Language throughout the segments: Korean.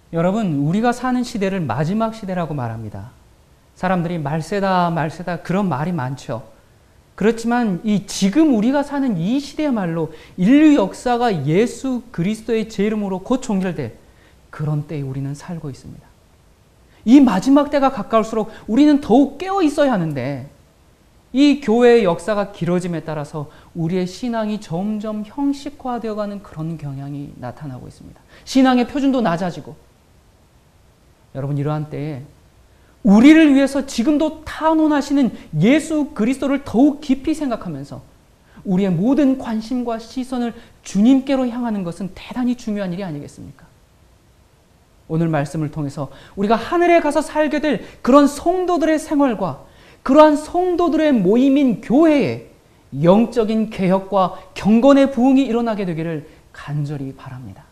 여러분, 우리가 사는 시대를 마지막 시대라고 말합니다. 사람들이 말세다, 말세다 그런 말이 많죠. 그렇지만 지금 우리가 사는 이 시대야말로 인류 역사가 예수 그리스도의 제 이름으로 곧 종결될 그런 때에 우리는 살고 있습니다. 이 마지막 때가 가까울수록 우리는 더욱 깨어 있어야 하는데 이 교회의 역사가 길어짐에 따라서 우리의 신앙이 점점 형식화되어가는 그런 경향이 나타나고 있습니다. 신앙의 표준도 낮아지고 여러분 이러한 때에 우리를 위해서 지금도 탄원하시는 예수 그리스도를 더욱 깊이 생각하면서 우리의 모든 관심과 시선을 주님께로 향하는 것은 대단히 중요한 일이 아니겠습니까? 오늘 말씀을 통해서 우리가 하늘에 가서 살게 될 그런 성도들의 생활과 그러한 성도들의 모임인 교회에 영적인 개혁과 경건의 부흥이 일어나게 되기를 간절히 바랍니다.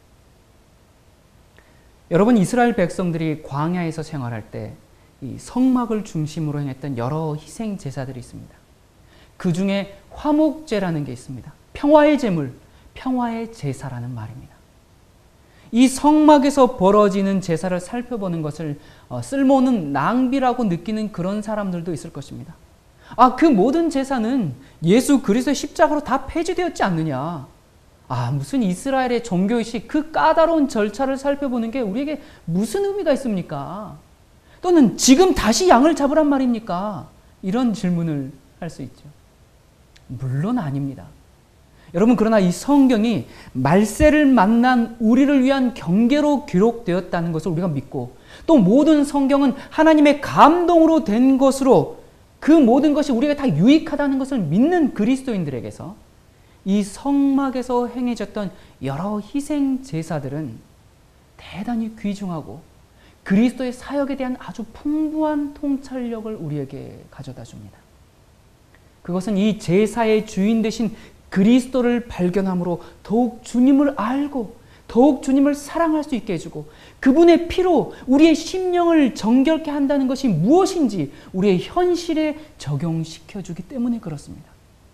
여러분, 이스라엘 백성들이 광야에서 생활할 때 이 성막을 중심으로 행했던 여러 희생 제사들이 있습니다. 그 중에 화목제라는 게 있습니다. 평화의 제물, 평화의 제사라는 말입니다. 이 성막에서 벌어지는 제사를 살펴보는 것을 쓸모없는 낭비라고 느끼는 그런 사람들도 있을 것입니다. 그 모든 제사는 예수 그리스도의 십자가로 다 폐지되었지 않느냐. 무슨 이스라엘의 종교의식 그 까다로운 절차를 살펴보는 게 우리에게 무슨 의미가 있습니까? 또는 지금 다시 양을 잡으란 말입니까? 이런 질문을 할 수 있죠. 물론 아닙니다. 여러분, 그러나 이 성경이 말세를 만난 우리를 위한 경계로 기록되었다는 것을 우리가 믿고 또 모든 성경은 하나님의 감동으로 된 것으로 그 모든 것이 우리가 다 유익하다는 것을 믿는 그리스도인들에게서 이 성막에서 행해졌던 여러 희생 제사들은 대단히 귀중하고 그리스도의 사역에 대한 아주 풍부한 통찰력을 우리에게 가져다 줍니다. 그것은 이 제사의 주인 되신 그리스도를 발견함으로 더욱 주님을 알고 더욱 주님을 사랑할 수 있게 해주고 그분의 피로 우리의 심령을 정결케 한다는 것이 무엇인지 우리의 현실에 적용시켜주기 때문에 그렇습니다.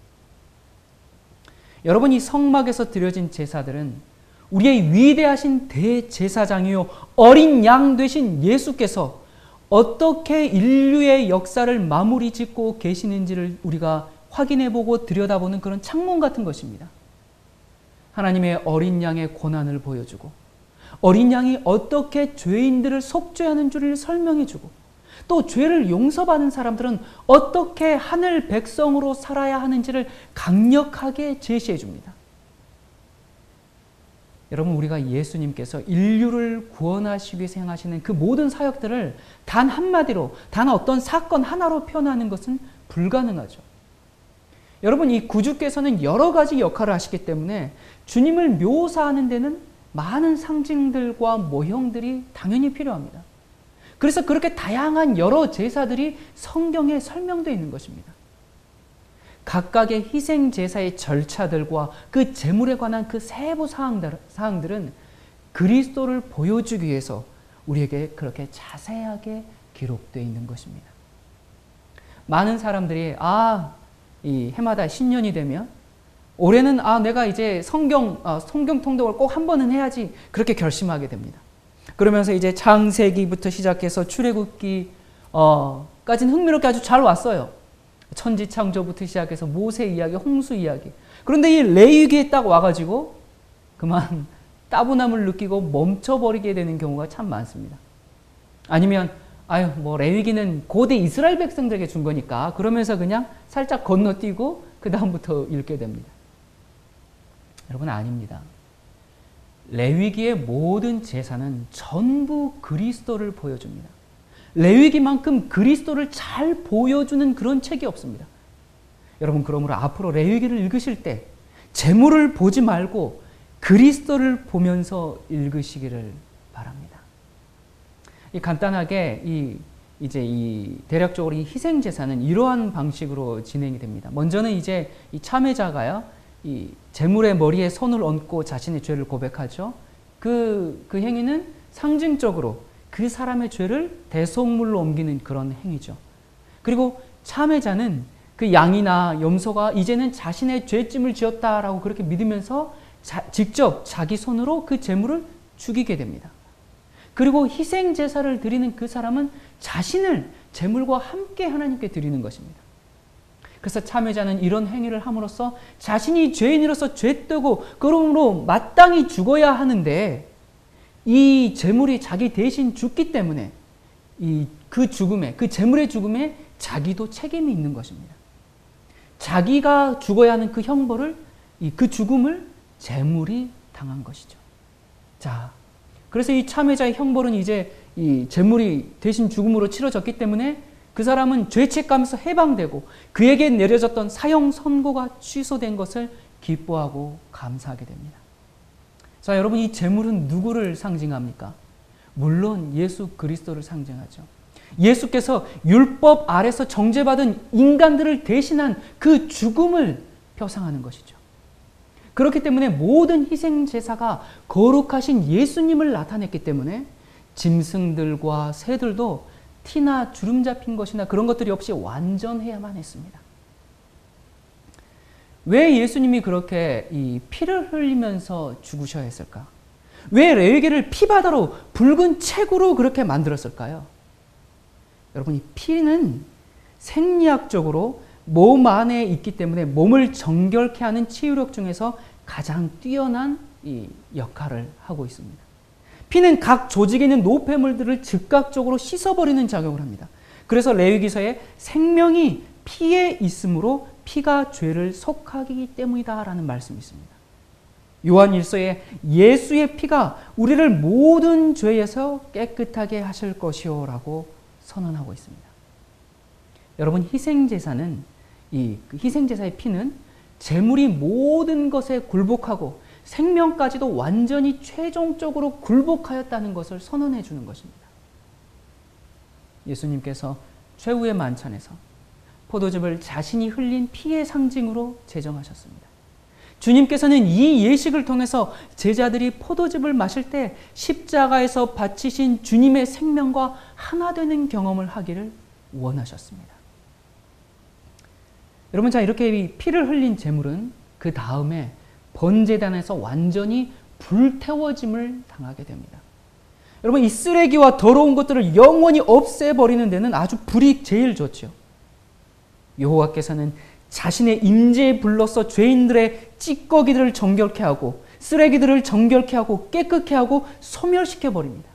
여러분, 이 성막에서 드려진 제사들은 우리의 위대하신 대제사장이요 어린 양 되신 예수께서 어떻게 인류의 역사를 마무리 짓고 계시는지를 우리가 확인해보고 들여다보는 그런 창문 같은 것입니다. 하나님의 어린 양의 고난을 보여주고 어린 양이 어떻게 죄인들을 속죄하는 줄을 설명해주고 또 죄를 용서받은 사람들은 어떻게 하늘 백성으로 살아야 하는지를 강력하게 제시해줍니다. 여러분, 우리가 예수님께서 인류를 구원하시기 위해서 행하시는 그 모든 사역들을 단 한마디로 단 어떤 사건 하나로 표현하는 것은 불가능하죠. 여러분, 이 구주께서는 여러 가지 역할을 하시기 때문에 주님을 묘사하는 데는 많은 상징들과 모형들이 당연히 필요합니다. 그래서 그렇게 다양한 여러 제사들이 성경에 설명되어 있는 것입니다. 각각의 희생 제사의 절차들과 그 제물에 관한 그 세부 사항들은 그리스도를 보여주기 위해서 우리에게 그렇게 자세하게 기록되어 있는 것입니다. 많은 사람들이 이 해마다 신년이 되면 올해는 내가 이제 성경 통독을 꼭 한 번은 해야지 그렇게 결심하게 됩니다. 그러면서 이제 창세기부터 시작해서 출애굽기 까지는 흥미롭게 아주 잘 왔어요. 천지창조부터 시작해서 모세 이야기, 홍수 이야기. 그런데 이 레위기에 딱 와가지고 그만 따분함을 느끼고 멈춰버리게 되는 경우가 참 많습니다. 아니면 레위기는 고대 이스라엘 백성들에게 준 거니까 그러면서 그냥 살짝 건너뛰고 그 다음부터 읽게 됩니다. 여러분, 아닙니다. 레위기의 모든 제사는 전부 그리스도를 보여줍니다. 레위기만큼 그리스도를 잘 보여주는 그런 책이 없습니다. 여러분, 그러므로 앞으로 레위기를 읽으실 때 제물을 보지 말고 그리스도를 보면서 읽으시기를 바랍니다. 간단하게 대략적으로 이 희생 제사는 이러한 방식으로 진행이 됩니다. 먼저는 이제 이 참회자가요, 이 제물의 머리에 손을 얹고 자신의 죄를 고백하죠. 그 행위는 상징적으로 그 사람의 죄를 대속물로 옮기는 그런 행위죠. 그리고 참회자는 그 양이나 염소가 이제는 자신의 죄짐을 지었다라고 그렇게 믿으면서 직접 자기 손으로 그 제물을 죽이게 됩니다. 그리고 희생 제사를 드리는 그 사람은 자신을 제물과 함께 하나님께 드리는 것입니다. 그래서 참여자는 이런 행위를 함으로써 자신이 죄인으로서 죄되고 그러므로 마땅히 죽어야 하는데 이 제물이 자기 대신 죽기 때문에 그 죽음에, 그 제물의 죽음에 자기도 책임이 있는 것입니다. 자기가 죽어야 하는 그 형벌을, 그 죽음을 제물이 당한 것이죠. 자, 그래서 이 참회자의 형벌은 이제 이 제물이 대신 죽음으로 치러졌기 때문에 그 사람은 죄책감에서 해방되고 그에게 내려졌던 사형 선고가 취소된 것을 기뻐하고 감사하게 됩니다. 자, 여러분, 이 제물은 누구를 상징합니까? 물론 예수 그리스도를 상징하죠. 예수께서 율법 아래서 정죄받은 인간들을 대신한 그 죽음을 표상하는 것이죠. 그렇기 때문에 모든 희생제사가 거룩하신 예수님을 나타냈기 때문에 짐승들과 새들도 티나 주름 잡힌 것이나 그런 것들이 없이 완전해야만 했습니다. 왜 예수님이 그렇게 이 피를 흘리면서 죽으셔야 했을까? 왜 레위기를 피바다로 붉은 책으로 그렇게 만들었을까요? 여러분, 이 피는 생리학적으로 몸 안에 있기 때문에 몸을 정결케 하는 치유력 중에서 가장 뛰어난 이 역할을 하고 있습니다. 피는 각 조직에 있는 노폐물들을 즉각적으로 씻어버리는 작용을 합니다. 그래서 레위기서에 생명이 피에 있으므로 피가 죄를 속하기 때문이다라는 말씀이 있습니다. 요한 1서에 예수의 피가 우리를 모든 죄에서 깨끗하게 하실 것이요라고 선언하고 있습니다. 여러분, 희생제사는 희생제사의 피는 제물이 모든 것에 굴복하고 생명까지도 완전히 최종적으로 굴복하였다는 것을 선언해 주는 것입니다. 예수님께서 최후의 만찬에서 포도즙을 자신이 흘린 피의 상징으로 제정하셨습니다. 주님께서는 이 예식을 통해서 제자들이 포도즙을 마실 때 십자가에서 바치신 주님의 생명과 하나 되는 경험을 하기를 원하셨습니다. 여러분, 자, 이렇게 피를 흘린 제물은 그 다음에 번제단에서 완전히 불태워짐을 당하게 됩니다. 여러분, 이 쓰레기와 더러운 것들을 영원히 없애버리는 데는 아주 불이 제일 좋죠. 여호와께서는 자신의 임재에 불러서 죄인들의 찌꺼기들을 정결케 하고 쓰레기들을 정결케 하고 깨끗게 하고 소멸시켜 버립니다.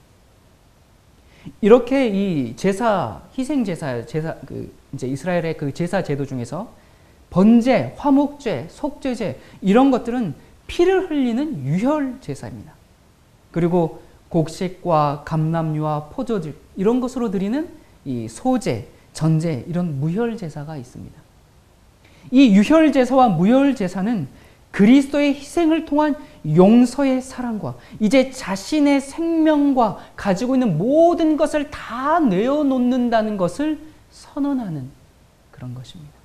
이렇게 이 제사, 희생제사, 이제 이스라엘의 그 제사 제도 중에서 번제, 화목제, 속죄제 이런 것들은 피를 흘리는 유혈 제사입니다. 그리고 곡식과 감람류와 포도즙 이런 것으로 드리는 이 소제, 전제 이런 무혈 제사가 있습니다. 이 유혈 제사와 무혈 제사는 그리스도의 희생을 통한 용서의 사랑과 이제 자신의 생명과 가지고 있는 모든 것을 다 내어놓는다는 것을 선언하는 그런 것입니다.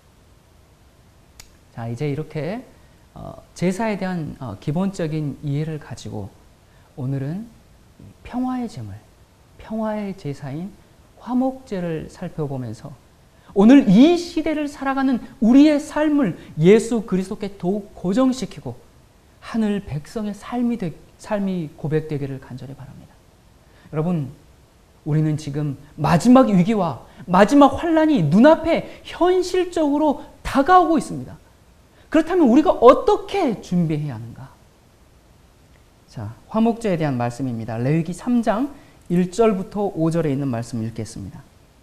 자, 이제 이렇게 제사에 대한 기본적인 이해를 가지고 오늘은 평화의 제물, 평화의 제사인 화목제를 살펴보면서 오늘 이 시대를 살아가는 우리의 삶을 예수 그리스도께 더욱 고정시키고 하늘 백성의 삶이 고백되기를 간절히 바랍니다. 여러분, 우리는 지금 마지막 위기와 마지막 환란이 눈앞에 현실적으로 다가오고 있습니다. 그렇다면 우리가 어떻게 준비해야 하는가? 자, 화목제에 대한 말씀입니다. 레위기 3장 1절부터 5절에 있는 말씀 읽겠습니다.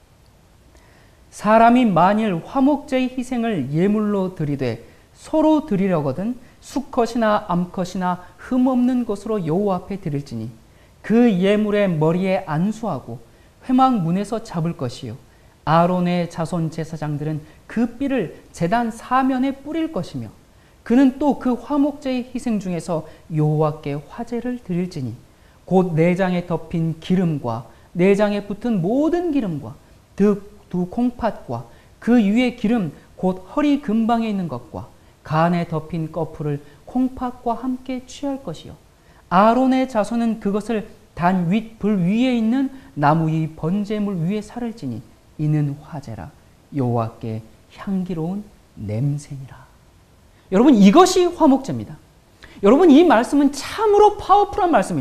사람이 만일 화목제의 희생을 예물로 드리되 서로 드리려거든 수컷이나 암컷이나 흠없는 것으로 여호와 앞에 드릴지니 그 예물의 머리에 안수하고 회막 문에서 잡을 것이요 아론의 자손 제사장들은 그 삐를 제단 사면에 뿌릴 것이며 그는 또 그 화목제의 희생 중에서 여호와께 화제를 드릴지니 곧 내장에 덮인 기름과 내장에 붙은 모든 기름과 두 콩팥과 그 위에 기름 곧 허리 근방에 있는 것과 간에 덮인 꺼풀을 콩팥과 함께 취할 것이요 아론의 자손은 그것을 단 윗 불 위에 있는 나무 위 번제물 위에 살을지니 이는 화제라 여호와께 향기로운 냄새니라. 여러분, 이것이 화목제입니다. 여러분, 이 말씀은 참으로 파워풀한 말씀입니다.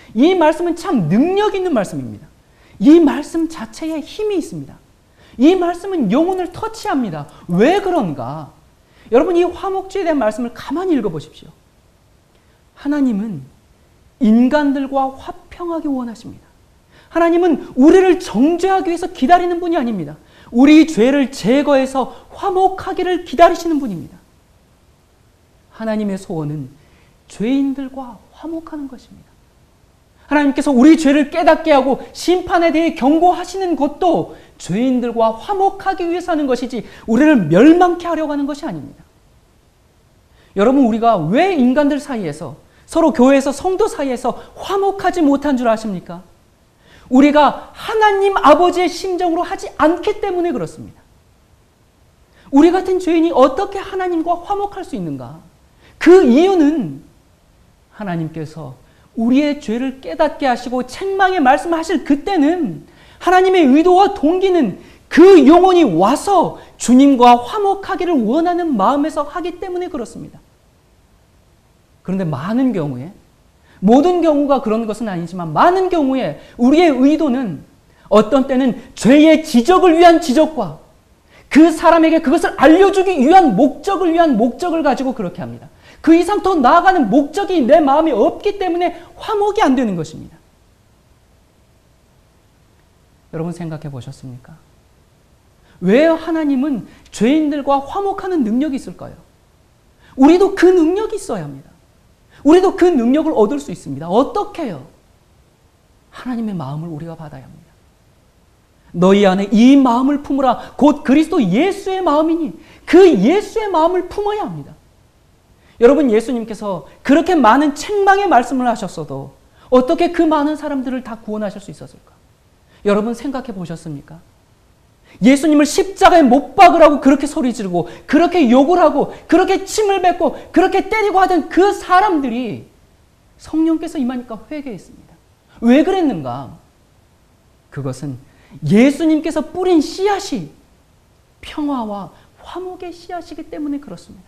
이 말씀은 참 능력 있는 말씀입니다. 이 말씀 자체에 힘이 있습니다. 이 말씀은 영혼을 터치합니다. 왜 그런가? 여러분, 이 화목제에 대한 말씀을 가만히 읽어보십시오. 하나님은 인간들과 화평하기 원하십니다. 하나님은 우리를 정죄하기 위해서 기다리는 분이 아닙니다. 우리 죄를 제거해서 화목하기를 기다리시는 분입니다. 하나님의 소원은 죄인들과 화목하는 것입니다. 하나님께서 우리 죄를 깨닫게 하고 심판에 대해 경고하시는 것도 죄인들과 화목하기 위해서 하는 것이지 우리를 멸망케 하려고 하는 것이 아닙니다. 여러분, 우리가 왜 인간들 사이에서, 서로 교회에서 성도 사이에서 화목하지 못한 줄 아십니까? 우리가 하나님 아버지의 심정으로 하지 않기 때문에 그렇습니다. 우리 같은 죄인이 어떻게 하나님과 화목할 수 있는가? 그 이유는 하나님께서 우리의 죄를 깨닫게 하시고 책망의 말씀하실 그때는 하나님의 의도와 동기는 그 영혼이 와서 주님과 화목하기를 원하는 마음에서 하기 때문에 그렇습니다. 그런데 많은 경우에, 모든 경우가 그런 것은 아니지만 많은 경우에 우리의 의도는 어떤 때는 죄의 지적을 위한 지적과 그 사람에게 그것을 알려주기 위한 목적을 가지고 그렇게 합니다. 그 이상 더 나아가는 목적이 내 마음에 없기 때문에 화목이 안 되는 것입니다. 여러분, 생각해 보셨습니까? 왜 하나님은 죄인들과 화목하는 능력이 있을까요? 우리도 그 능력이 있어야 합니다. 우리도 그 능력을 얻을 수 있습니다. 어떻게요? 하나님의 마음을 우리가 받아야 합니다. 너희 안에 이 마음을 품으라. 곧 그리스도 예수의 마음이니 그 예수의 마음을 품어야 합니다. 여러분, 예수님께서 그렇게 많은 책망의 말씀을 하셨어도 어떻게 그 많은 사람들을 다 구원하실 수 있었을까? 여러분, 생각해 보셨습니까? 예수님을 십자가에 못 박으라고 그렇게 소리 지르고 그렇게 욕을 하고 그렇게 침을 뱉고 그렇게 때리고 하던 그 사람들이 성령께서 임하니까 회개했습니다. 왜 그랬는가? 그것은 예수님께서 뿌린 씨앗이 평화와 화목의 씨앗이기 때문에 그렇습니다.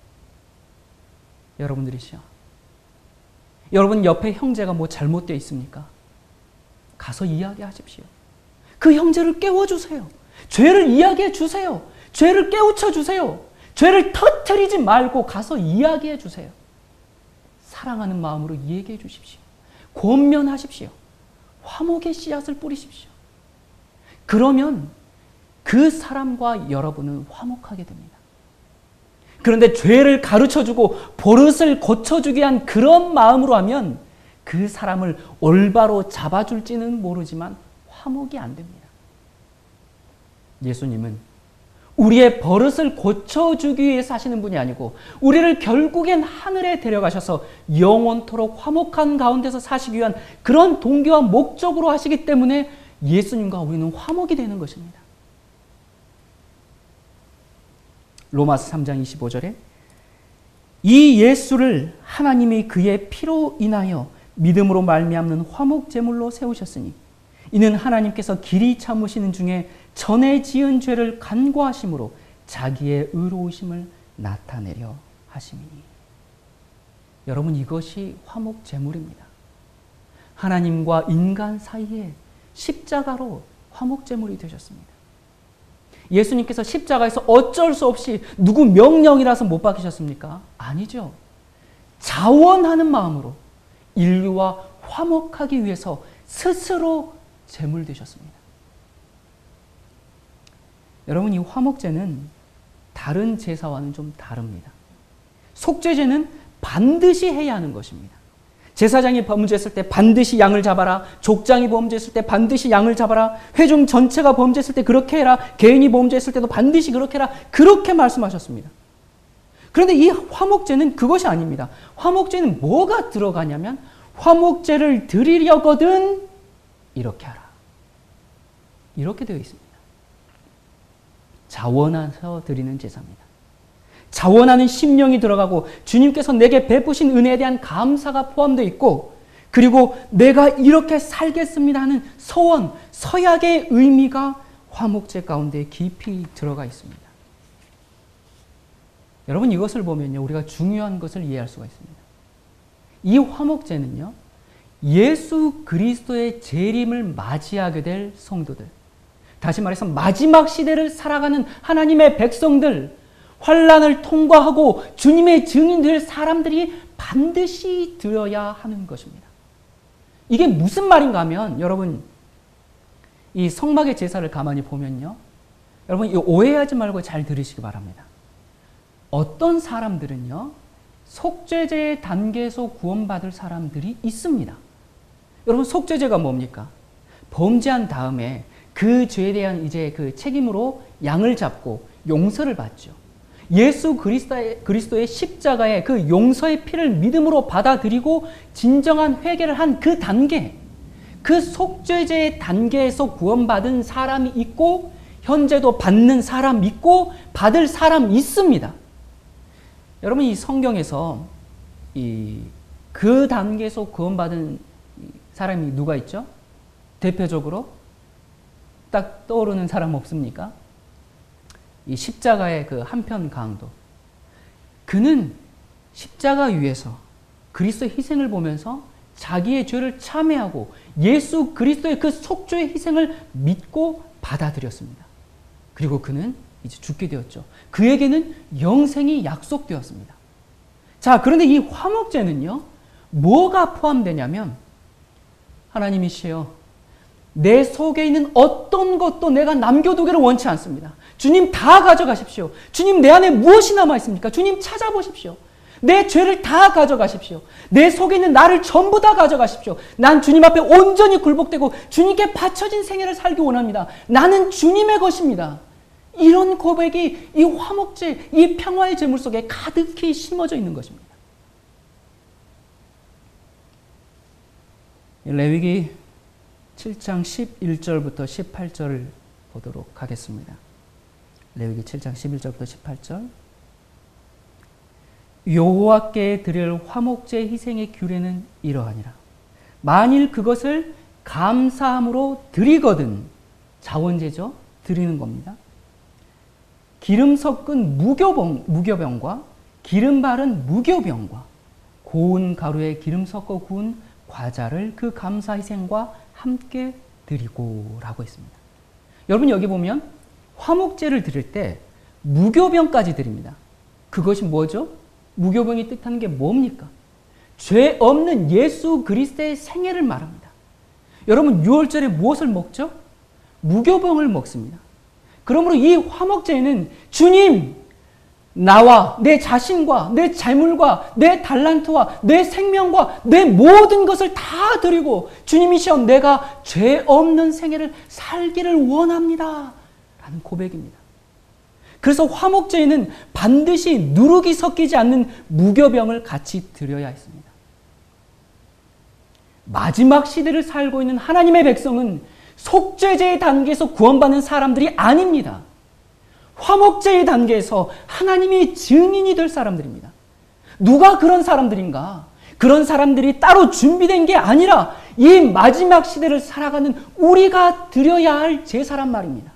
여러분들이시여, 여러분 옆에 형제가 뭐 잘못되어 있습니까? 가서 이야기하십시오. 그 형제를 깨워주세요. 죄를 이야기해 주세요. 죄를 깨우쳐 주세요. 죄를 터뜨리지 말고 가서 이야기해 주세요. 사랑하는 마음으로 얘기해 주십시오. 권면하십시오. 화목의 씨앗을 뿌리십시오. 그러면 그 사람과 여러분은 화목하게 됩니다. 그런데 죄를 가르쳐주고 버릇을 고쳐주기 위한 그런 마음으로 하면 그 사람을 올바로 잡아줄지는 모르지만 화목이 안 됩니다. 예수님은 우리의 버릇을 고쳐주기 위해서 하시는 분이 아니고 우리를 결국엔 하늘에 데려가셔서 영원토록 화목한 가운데서 사시기 위한 그런 동기와 목적으로 하시기 때문에 예수님과 우리는 화목이 되는 것입니다. 로마서 3장 25절에 이 예수를 하나님이 그의 피로 인하여 믿음으로 말미암는 화목 제물로 세우셨으니 이는 하나님께서 길이 참으시는 중에 전에 지은 죄를 간과하심으로 자기의 의로우심을 나타내려 하심이니. 여러분, 이것이 화목 제물입니다. 하나님과 인간 사이에 십자가로 화목 제물이 되셨습니다. 예수님께서 십자가에서 어쩔 수 없이 누구 명령이라서 못 박히셨습니까? 아니죠. 자원하는 마음으로 인류와 화목하기 위해서 스스로 제물 되셨습니다. 여러분, 이 화목제는 다른 제사와는 좀 다릅니다. 속죄제는 반드시 해야 하는 것입니다. 제사장이 범죄했을 때 반드시 양을 잡아라. 족장이 범죄했을 때 반드시 양을 잡아라. 회중 전체가 범죄했을 때 그렇게 해라. 개인이 범죄했을 때도 반드시 그렇게 해라. 그렇게 말씀하셨습니다. 그런데 이 화목제는 그것이 아닙니다. 화목제는 뭐가 들어가냐면 화목제를 드리려거든 이렇게 하라. 이렇게 되어 있습니다. 자원해서 드리는 제사입니다. 자원하는 심령이 들어가고 주님께서 내게 베푸신 은혜에 대한 감사가 포함되어 있고 그리고 내가 이렇게 살겠습니다 하는 소원, 서약의 의미가 화목제 가운데 깊이 들어가 있습니다. 여러분, 이것을 보면요, 우리가 중요한 것을 이해할 수가 있습니다. 이 화목제는요, 예수 그리스도의 재림을 맞이하게 될 성도들, 다시 말해서 마지막 시대를 살아가는 하나님의 백성들, 환난을 통과하고 주님의 증인 될 사람들이 반드시 드려야 하는 것입니다. 이게 무슨 말인가 하면 여러분 이 성막의 제사를 가만히 보면요, 여러분 오해하지 말고 잘 들으시기 바랍니다. 어떤 사람들은요 속죄제의 단계에서 구원받을 사람들이 있습니다. 여러분 속죄제가 뭡니까? 범죄한 다음에 그 죄에 대한 이제 그 책임으로 양을 잡고 용서를 받죠. 예수 그리스도의 십자가의 그 용서의 피를 믿음으로 받아들이고 진정한 회개를 한 그 단계, 그 속죄제의 단계에서 구원받은 사람이 있고 현재도 받는 사람 있고 받을 사람 있습니다. 여러분 이 성경에서 그 단계에서 구원받은 사람이 누가 있죠? 대표적으로 딱 떠오르는 사람 없습니까? 이 십자가의 그 한편 강도. 그는 십자가 위에서 그리스도의 희생을 보면서 자기의 죄를 참회하고 예수 그리스도의 그 속죄의 희생을 믿고 받아들였습니다. 그리고 그는 이제 죽게 되었죠. 그에게는 영생이 약속되었습니다. 자, 그런데 이 화목제는요, 뭐가 포함되냐면, 하나님이시여, 내 속에 있는 어떤 것도 내가 남겨두기를 원치 않습니다. 주님 다 가져가십시오. 주님 내 안에 무엇이 남아있습니까? 주님 찾아보십시오. 내 죄를 다 가져가십시오. 내 속에 있는 나를 전부 다 가져가십시오. 난 주님 앞에 온전히 굴복되고 주님께 바쳐진 생애를 살기 원합니다. 나는 주님의 것입니다. 이런 고백이 이 화목제, 이 평화의 제물 속에 가득히 심어져 있는 것입니다. 레위기 7장 11절부터 18절을 보도록 하겠습니다. 레위기 7장 11절부터 18절. 여호와께 드릴 화목제 희생의 규례는 이러하니라. 만일 그것을 감사함으로 드리거든, 자원제죠. 드리는 겁니다. 기름 섞은 무교병과 기름 바른 무교병과 고운 가루에 기름 섞어 구운 과자를 그 감사 희생과 함께 드리고 라고 했습니다. 여러분 여기 보면 화목제를 드릴 때 무교병까지 드립니다. 그것이 뭐죠? 무교병이 뜻하는 게 뭡니까? 죄 없는 예수 그리스도의 생애를 말합니다. 여러분 6월절에 무엇을 먹죠? 무교병을 먹습니다. 그러므로 이 화목제에는 주님, 나와 내 자신과 내 재물과 내 달란트와 내 생명과 내 모든 것을 다 드리고 주님이시여 내가 죄 없는 생애를 살기를 원합니다 라는 고백입니다. 그래서 화목제에는 반드시 누룩이 섞이지 않는 무교병을 같이 드려야 했습니다. 마지막 시대를 살고 있는 하나님의 백성은 속죄제의 단계에서 구원받는 사람들이 아닙니다. 화목제의 단계에서 하나님이 증인이 될 사람들입니다. 누가 그런 사람들인가? 그런 사람들이 따로 준비된 게 아니라 이 마지막 시대를 살아가는 우리가 드려야 할 제사란 말입니다.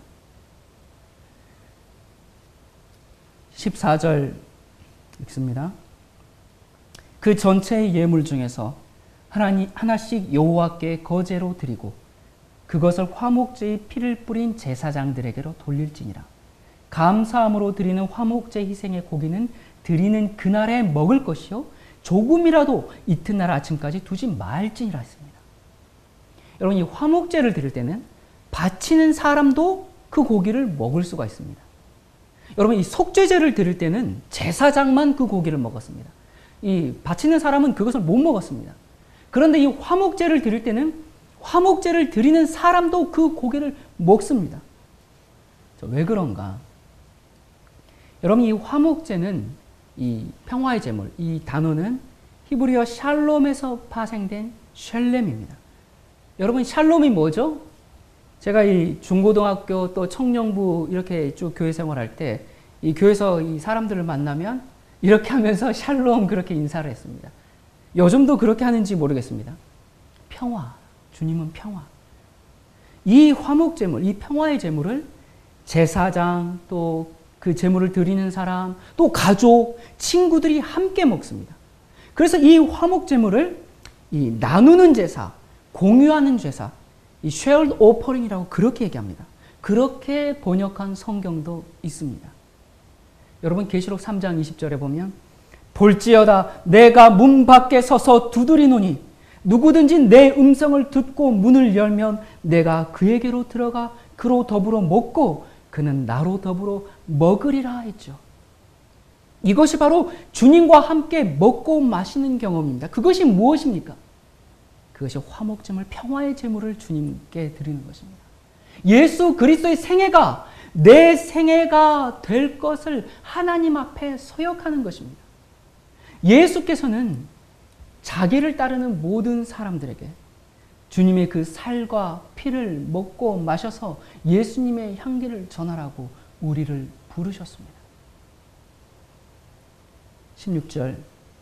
14절 읽습니다. 그 전체의 예물 중에서 하나씩 여호와께 거제로 드리고 그것을 화목제의 피를 뿌린 제사장들에게로 돌릴지니라. 감사함으로 드리는 화목제 희생의 고기는 드리는 그날에 먹을 것이요 조금이라도 이튿날 아침까지 두지 말지니라 했습니다. 여러분 이 화목제를 드릴 때는 바치는 사람도 그 고기를 먹을 수가 있습니다. 여러분 이 속죄제를 드릴 때는 제사장만 그 고기를 먹었습니다. 이 바치는 사람은 그것을 못 먹었습니다. 그런데 이 화목제를 드릴 때는 화목제를 드리는 사람도 그 고기를 먹습니다. 왜 그런가? 여러분 이 화목제는 이 평화의 제물, 이 단어는 히브리어 샬롬에서 파생된 샬렘입니다. 여러분 샬롬이 뭐죠? 제가 이 중고등학교 또 청년부 이렇게 쭉 교회 생활할 때 이 교회에서 이 사람들을 만나면 이렇게 하면서 샬롬 그렇게 인사를 했습니다. 요즘도 그렇게 하는지 모르겠습니다. 평화, 주님은 평화. 이 화목제물, 이 평화의 제물을 제사장 또 그 제물을 드리는 사람 또 가족, 친구들이 함께 먹습니다. 그래서 이 화목제물을 이 나누는 제사, 공유하는 제사, 이 shared offering이라고 그렇게 얘기합니다. 그렇게 번역한 성경도 있습니다. 여러분 계시록 3장 20절에 보면 볼지어다 내가 문 밖에 서서 두드리노니 누구든지 내 음성을 듣고 문을 열면 내가 그에게로 들어가 그로 더불어 먹고 그는 나로 더불어 먹으리라 했죠. 이것이 바로 주님과 함께 먹고 마시는 경험입니다. 그것이 무엇입니까? 그것이 화목제물, 평화의 제물을 주님께 드리는 것입니다. 예수 그리스도의 생애가 내 생애가 될 것을 하나님 앞에 서역하는 것입니다. 예수께서는 자기를 따르는 모든 사람들에게 주님의 그 살과 피를 먹고 마셔서 예수님의 향기를 전하라고 우리를 부르셨습니다. 16절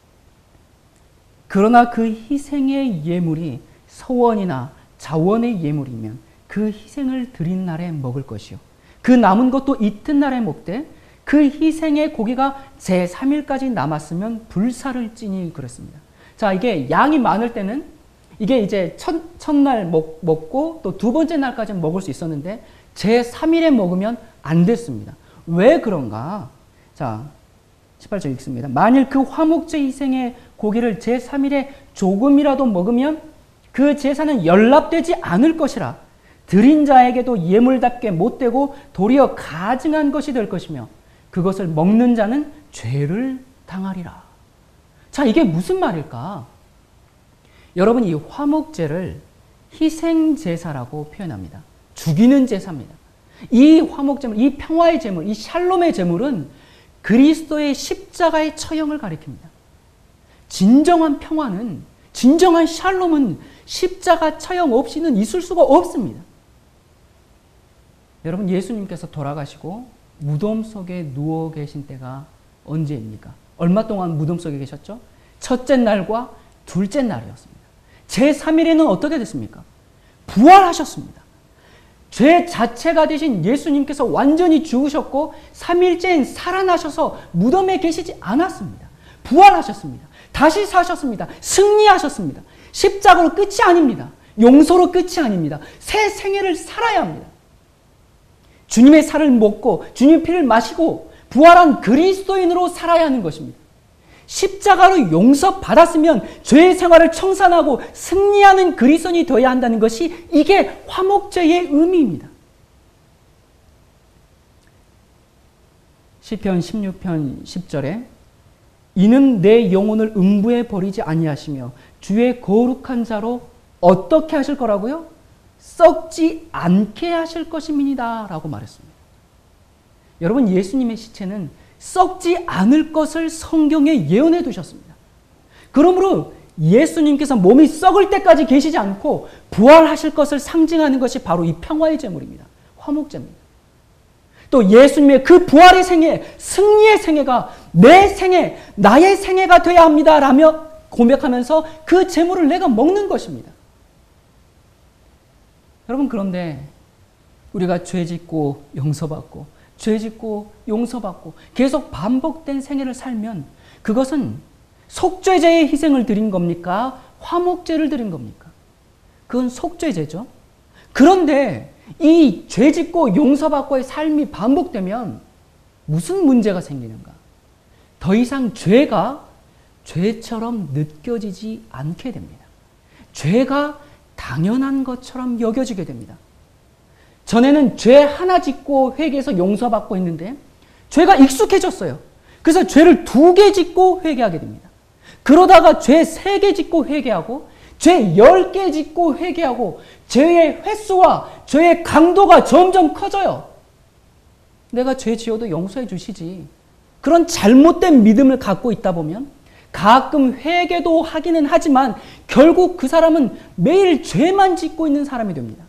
그러나 그 희생의 예물이 서원이나 자원의 예물이면 그 희생을 드린 날에 먹을 것이요 그 남은 것도 이튿날에 먹되 그 희생의 고기가 제3일까지 남았으면 불사를 찌니 그랬습니다. 자, 이게 양이 많을 때는 이게 이제 첫날 먹고 또 두 번째 날까지 먹을 수 있었는데 제3일에 먹으면 안 됐습니다. 왜 그런가? 자, 18절 읽습니다. 만일 그 화목제 희생의 고기를 제3일에 조금이라도 먹으면 그 제사는 연락되지 않을 것이라 드린 자에게도 예물답게 못되고 도리어 가증한 것이 될 것이며 그것을 먹는 자는 죄를 당하리라. 자, 이게 무슨 말일까? 여러분, 이 화목제를 희생제사라고 표현합니다. 죽이는 제사입니다. 이 화목제물, 이 평화의 제물, 이 샬롬의 제물은 그리스도의 십자가의 처형을 가리킵니다. 진정한 평화는, 진정한 샬롬은 십자가 처형 없이는 있을 수가 없습니다. 여러분, 예수님께서 돌아가시고 무덤 속에 누워 계신 때가 언제입니까? 얼마 동안 무덤 속에 계셨죠? 첫째 날과 둘째 날이었습니다. 제3일에는 어떻게 됐습니까? 부활하셨습니다. 죄 자체가 되신 예수님께서 완전히 죽으셨고 3일째엔 살아나셔서 무덤에 계시지 않았습니다. 부활하셨습니다. 다시 사셨습니다. 승리하셨습니다. 십자가로 끝이 아닙니다. 용서로 끝이 아닙니다. 새 생애를 살아야 합니다. 주님의 살을 먹고 주님의 피를 마시고 부활한 그리스도인으로 살아야 하는 것입니다. 십자가로 용서받았으면 죄의 생활을 청산하고 승리하는 그리스도인이 되어야 한다는 것이 이게 화목제의 의미입니다. 시편 16편 10절에 이는 내 영혼을 음부에 버리지 아니하시며 주의 거룩한 자로 어떻게 하실 거라고요? 썩지 않게 하실 것임이니이다 라고 말했습니다. 여러분, 예수님의 시체는 썩지 않을 것을 성경에 예언해 두셨습니다. 그러므로 예수님께서 몸이 썩을 때까지 계시지 않고 부활하실 것을 상징하는 것이 바로 이 평화의 제물입니다. 화목제입니다. 또 예수님의 그 부활의 생애, 승리의 생애가 내 생애, 나의 생애가 되어야 합니다 라며 고백하면서 그 제물을 내가 먹는 것입니다. 여러분, 그런데 우리가 죄짓고 용서받고 죄짓고 용서받고 계속 반복된 생애를 살면 그것은 속죄제의 희생을 드린 겁니까? 화목제를 드린 겁니까? 그건 속죄제죠. 그런데 이 죄짓고 용서받고의 삶이 반복되면 무슨 문제가 생기는가? 더 이상 죄가 죄처럼 느껴지지 않게 됩니다. 죄가 당연한 것처럼 여겨지게 됩니다. 전에는 죄 하나 짓고 회개해서 용서받고 했는데 죄가 익숙해졌어요. 그래서 죄를 2개 짓고 회개하게 됩니다. 그러다가 죄 3개 짓고 회개하고 죄 10개 짓고 회개하고 죄의 횟수와 죄의 강도가 점점 커져요. 내가 죄 지어도 용서해 주시지. 그런 잘못된 믿음을 갖고 있다 보면 가끔 회개도 하기는 하지만 결국 그 사람은 매일 죄만 짓고 있는 사람이 됩니다.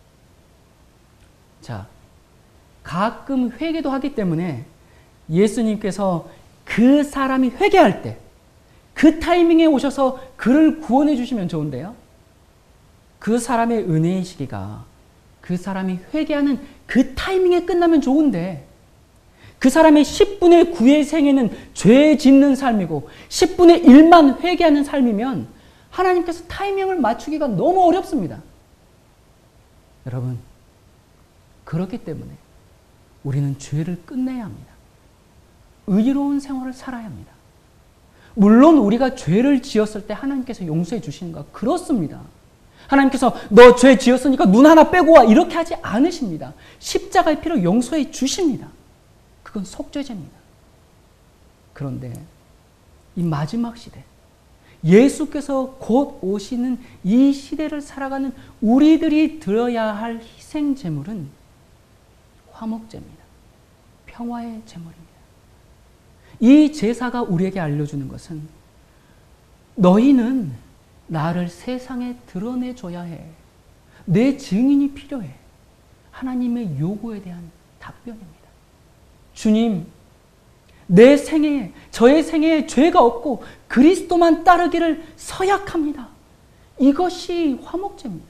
자, 가끔 회개도 하기 때문에 예수님께서 그 사람이 회개할 때 그 타이밍에 오셔서 그를 구원해 주시면 좋은데요. 그 사람의 은혜의 시기가 그 사람이 회개하는 그 타이밍에 끝나면 좋은데 그 사람의 10분의 9의 생애는 죄 짓는 삶이고 10분의 1만 회개하는 삶이면 하나님께서 타이밍을 맞추기가 너무 어렵습니다. 여러분, 그렇기 때문에 우리는 죄를 끝내야 합니다. 의로운 생활을 살아야 합니다. 물론 우리가 죄를 지었을 때 하나님께서 용서해 주시는가? 그렇습니다. 하나님께서 너 죄 지었으니까 눈 하나 빼고 와 이렇게 하지 않으십니다. 십자가의 피로 용서해 주십니다. 그건 속죄제입니다. 그런데 이 마지막 시대, 예수께서 곧 오시는 이 시대를 살아가는 우리들이 드려야 할 희생 제물은 화목제입니다. 평화의 제물입니다. 이 제사가 우리에게 알려주는 것은 너희는 나를 세상에 드러내줘야 해. 내 증인이 필요해. 하나님의 요구에 대한 답변입니다. 주님, 내 생애에, 저의 생애에 죄가 없고 그리스도만 따르기를 서약합니다. 이것이 화목제입니다.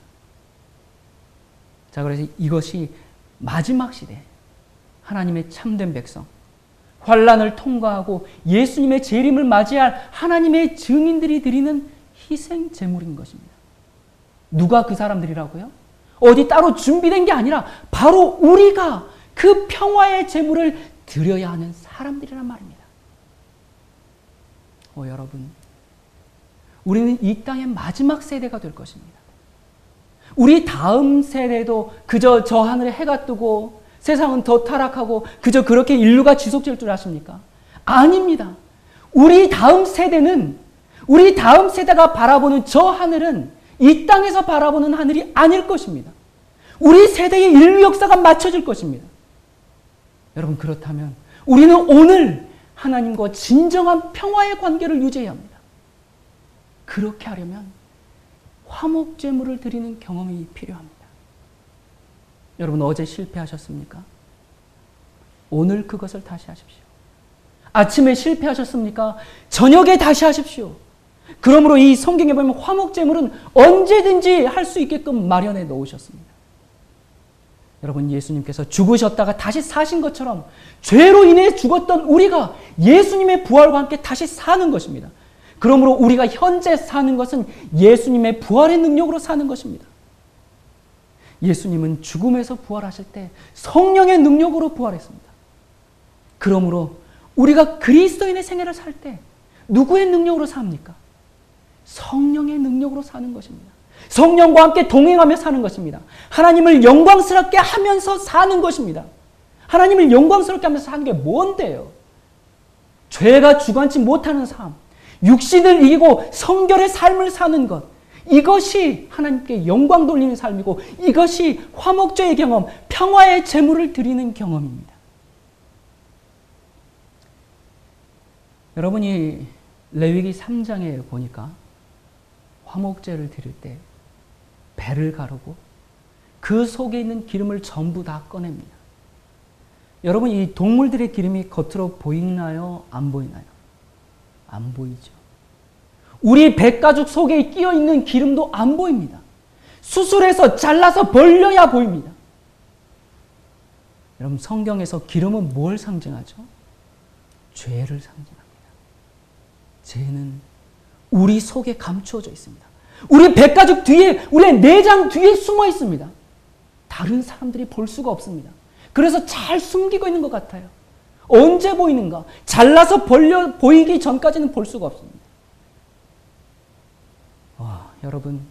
자, 그래서 이것이 마지막 시대, 하나님의 참된 백성, 환난을 통과하고 예수님의 재림을 맞이할 하나님의 증인들이 드리는 희생 제물인 것입니다. 누가 그 사람들이라고요? 어디 따로 준비된 게 아니라 바로 우리가 그 평화의 제물을 드려야 하는 사람들이란 말입니다. 여러분, 우리는 이 땅의 마지막 세대가 될 것입니다. 우리 다음 세대도 그저 저 하늘에 해가 뜨고 세상은 더 타락하고 그저 그렇게 인류가 지속될 줄 아십니까? 아닙니다. 우리 다음 세대가 바라보는 저 하늘은 이 땅에서 바라보는 하늘이 아닐 것입니다. 우리 세대의 인류 역사가 맞춰질 것입니다. 여러분, 그렇다면 우리는 오늘 하나님과 진정한 평화의 관계를 유지해야 합니다. 그렇게 하려면 화목제물을 드리는 경험이 필요합니다. 여러분, 어제 실패하셨습니까? 오늘 그것을 다시 하십시오. 아침에 실패하셨습니까? 저녁에 다시 하십시오. 그러므로 이 성경에 보면 화목제물은 언제든지 할 수 있게끔 마련해 놓으셨습니다. 여러분, 예수님께서 죽으셨다가 다시 사신 것처럼 죄로 인해 죽었던 우리가 예수님의 부활과 함께 다시 사는 것입니다. 그러므로 우리가 현재 사는 것은 예수님의 부활의 능력으로 사는 것입니다. 예수님은 죽음에서 부활하실 때 성령의 능력으로 부활했습니다. 그러므로 우리가 그리스도인의 생애를 살 때 누구의 능력으로 삽니까? 성령의 능력으로 사는 것입니다. 성령과 함께 동행하며 사는 것입니다. 하나님을 영광스럽게 하면서 사는 것입니다. 하나님을 영광스럽게 하면서 사는 게 뭔데요? 죄가 주관치 못하는 삶, 육신을 이기고 성결의 삶을 사는 것, 이것이 하나님께 영광 돌리는 삶이고 이것이 화목제의 경험, 평화의 제물을 드리는 경험입니다. 여러분이 레위기 3장에 보니까 화목제를 드릴 때 배를 가르고 그 속에 있는 기름을 전부 다 꺼냅니다. 여러분, 이 동물들의 기름이 겉으로 보이나요? 안 보이나요? 안 보이죠. 우리 백가죽 속에 끼어 있는 기름도 안 보입니다. 수술해서 잘라서 벌려야 보입니다. 여러분, 성경에서 기름은 뭘 상징하죠? 죄를 상징합니다. 죄는 우리 속에 감추어져 있습니다. 우리 백가죽 뒤에, 우리의 내장 뒤에 숨어 있습니다. 다른 사람들이 볼 수가 없습니다. 그래서 잘 숨기고 있는 것 같아요. 언제 보이는가? 잘라서 벌려 보이기 전까지는 볼 수가 없습니다. 여러분,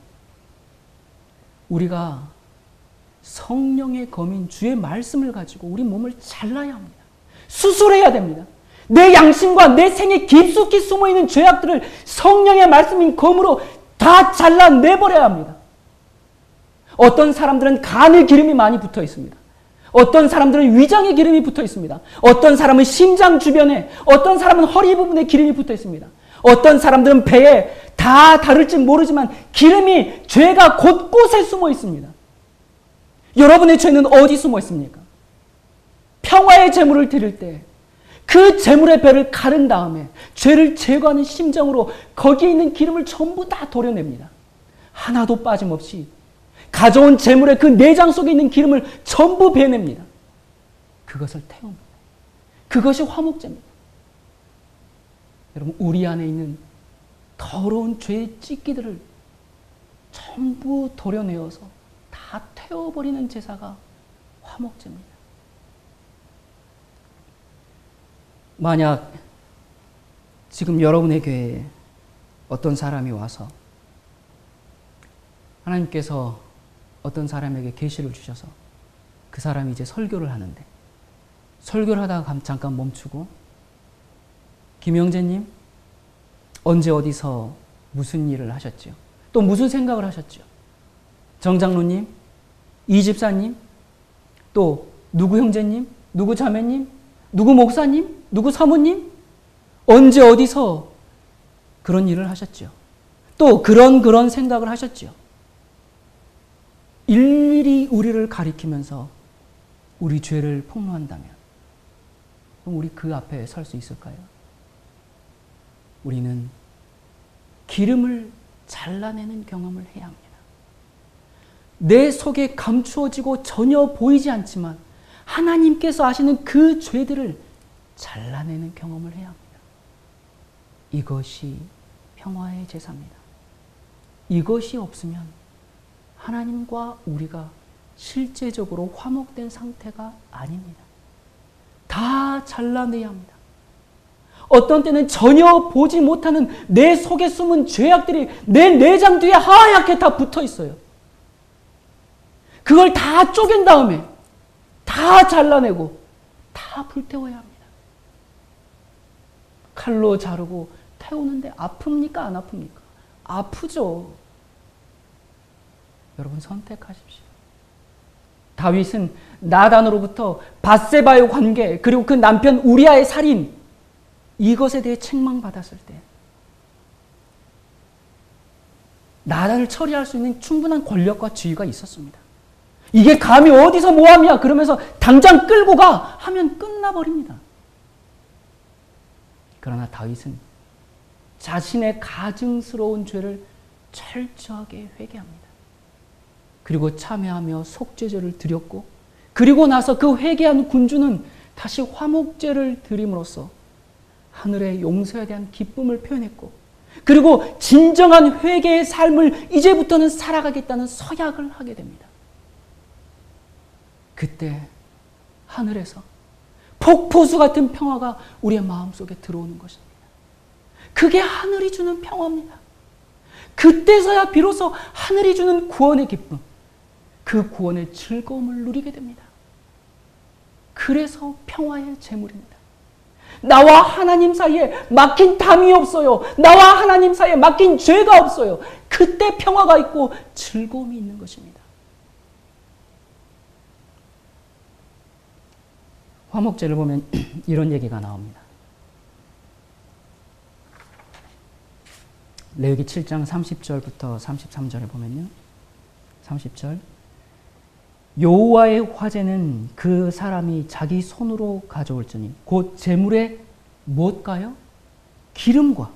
우리가 성령의 검인 주의 말씀을 가지고 우리 몸을 잘라야 합니다. 수술해야 됩니다. 내 양심과 내 생에 깊숙이 숨어있는 죄악들을 성령의 말씀인 검으로 다 잘라내버려야 합니다. 어떤 사람들은 간의 기름이 많이 붙어 있습니다. 어떤 사람들은 위장에 기름이 붙어 있습니다. 어떤 사람은 심장 주변에, 어떤 사람은 허리 부분에 기름이 붙어 있습니다. 어떤 사람들은 배에, 다 다를지 모르지만 기름이, 죄가 곳곳에 숨어 있습니다. 여러분의 죄는 어디 숨어 있습니까? 평화의 제물을 드릴 때 그 제물의 배를 가른 다음에 죄를 제거하는 심정으로 거기에 있는 기름을 전부 다 도려냅니다. 하나도 빠짐없이 가져온 제물의 그 내장 속에 있는 기름을 전부 베냅니다. 그것을 태웁니다. 그것이 화목제입니다. 여러분, 우리 안에 있는 더러운 죄의 찢기들을 전부 도려내어서 다 태워버리는 제사가 화목제입니다. 만약 지금 여러분의 교회에 어떤 사람이 와서 하나님께서 어떤 사람에게 계시를 주셔서 그 사람이 이제 설교를 하는데 설교를 하다가 잠깐 멈추고 김영재님 언제 어디서 무슨 일을 하셨죠? 또 무슨 생각을 하셨죠? 정장로님, 이 집사님, 또 누구 형제님, 누구 자매님, 누구 목사님, 누구 사모님 언제 어디서 그런 일을 하셨죠? 또 그런 생각을 하셨죠? 일일이 우리를 가리키면서 우리 죄를 폭로한다면 그럼 우리 그 앞에 설 수 있을까요? 우리는 기름을 잘라내는 경험을 해야 합니다. 내 속에 감추어지고 전혀 보이지 않지만 하나님께서 아시는 그 죄들을 잘라내는 경험을 해야 합니다. 이것이 평화의 제사입니다. 이것이 없으면 하나님과 우리가 실제적으로 화목된 상태가 아닙니다. 다 잘라내야 합니다. 어떤 때는 전혀 보지 못하는 내 속에 숨은 죄악들이 내 내장 뒤에 하얗게 다 붙어 있어요. 그걸 다 쪼갠 다음에 다 잘라내고 다 불태워야 합니다. 칼로 자르고 태우는데 아픕니까? 안 아픕니까? 아프죠. 여러분 선택하십시오. 다윗은 나단으로부터 밧세바의 관계 그리고 그 남편 우리아의 살인 이것에 대해 책망받았을 때 나단을 처리할 수 있는 충분한 권력과 지위가 있었습니다. 이게 감히 어디서 모함이야 그러면서 당장 끌고 가 하면 끝나버립니다. 그러나 다윗은 자신의 가증스러운 죄를 철저하게 회개합니다. 그리고 참회하며 속죄제를 드렸고 그리고 나서 그 회개한 군주는 다시 화목제를 드림으로써 하늘의 용서에 대한 기쁨을 표현했고 그리고 진정한 회개의 삶을 이제부터는 살아가겠다는 서약을 하게 됩니다. 그때 하늘에서 폭포수 같은 평화가 우리의 마음속에 들어오는 것입니다. 그게 하늘이 주는 평화입니다. 그때서야 비로소 하늘이 주는 구원의 기쁨, 그 구원의 즐거움을 누리게 됩니다. 그래서 평화의 제물입니다. 나와 하나님 사이에 막힌 담이 없어요. 나와 하나님 사이에 막힌 죄가 없어요. 그때 평화가 있고 즐거움이 있는 것입니다. 화목제를 보면 이런 얘기가 나옵니다. 레위기 7장 30절부터 33절에 보면요. 30절 여호와의 화제는 그 사람이 자기 손으로 가져올지니 곧 제물에 무엇가요? 기름과.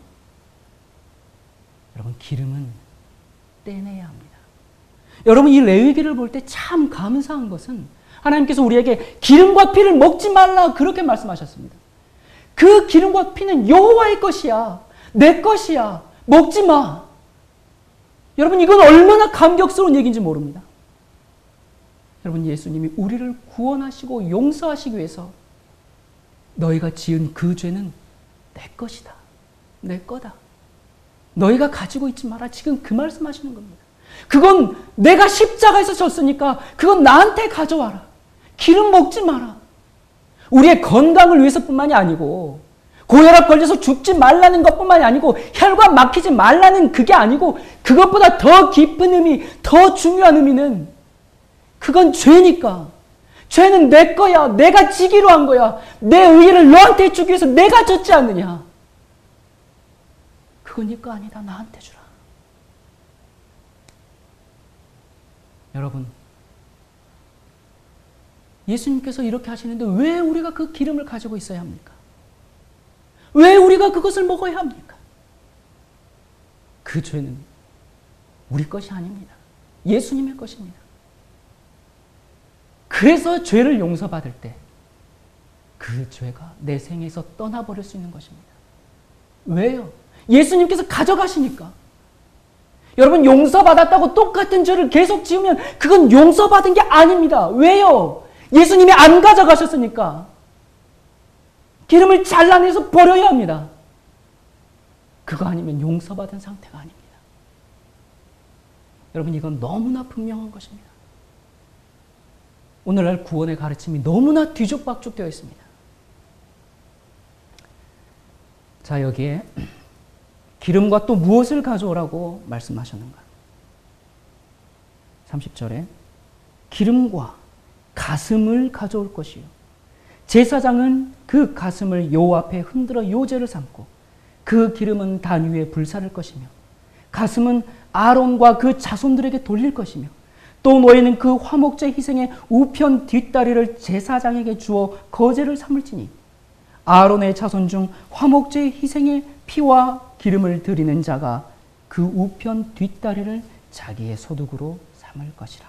여러분 기름은 떼내야 합니다. 여러분 이 레위기를 볼 때 참 감사한 것은 하나님께서 우리에게 기름과 피를 먹지 말라 그렇게 말씀하셨습니다. 그 기름과 피는 여호와의 것이야. 내 것이야. 먹지 마. 여러분 이건 얼마나 감격스러운 얘기인지 모릅니다. 여러분 예수님이 우리를 구원하시고 용서하시기 위해서 너희가 지은 그 죄는 내 것이다. 내 거다. 너희가 가지고 있지 마라. 지금 그 말씀하시는 겁니다. 그건 내가 십자가에서 졌으니까 그건 나한테 가져와라. 기름 먹지 마라. 우리의 건강을 위해서뿐만이 아니고 고혈압 걸려서 죽지 말라는 것뿐만이 아니고 혈관 막히지 말라는 그게 아니고 그것보다 더 깊은 의미, 더 중요한 의미는 그건 죄니까. 죄는 내 거야. 내가 지기로 한 거야. 내 의의를 너한테 주기 위해서 내가 졌지 않느냐. 그건 네 거 아니다. 나한테 주라. 여러분 예수님께서 이렇게 하시는데 왜 우리가 그 기름을 가지고 있어야 합니까? 왜 우리가 그것을 먹어야 합니까? 그 죄는 우리 것이 아닙니다. 예수님의 것입니다. 그래서 죄를 용서받을 때 그 죄가 내 생에서 떠나버릴 수 있는 것입니다. 왜요? 예수님께서 가져가시니까. 여러분, 용서받았다고 똑같은 죄를 계속 지으면 그건 용서받은 게 아닙니다. 왜요? 예수님이 안 가져가셨으니까. 기름을 잘라내서 버려야 합니다. 그거 아니면 용서받은 상태가 아닙니다. 여러분, 이건 너무나 분명한 것입니다. 오늘날 구원의 가르침이 너무나 뒤죽박죽 되어 있습니다. 자, 여기에 기름과 또 무엇을 가져오라고 말씀하셨는가? 30절에 기름과 가슴을 가져올 것이요. 제사장은 그 가슴을 여호와 앞에 흔들어 요제를 삼고 그 기름은 단 위에 불사를 것이며 가슴은 아론과 그 자손들에게 돌릴 것이며 또 너희는 그 화목제 희생의 우편 뒷다리를 제사장에게 주어 거제를 삼을지니 아론의 자손 중 화목제 희생의 피와 기름을 드리는 자가 그 우편 뒷다리를 자기의 소득으로 삼을 것이라.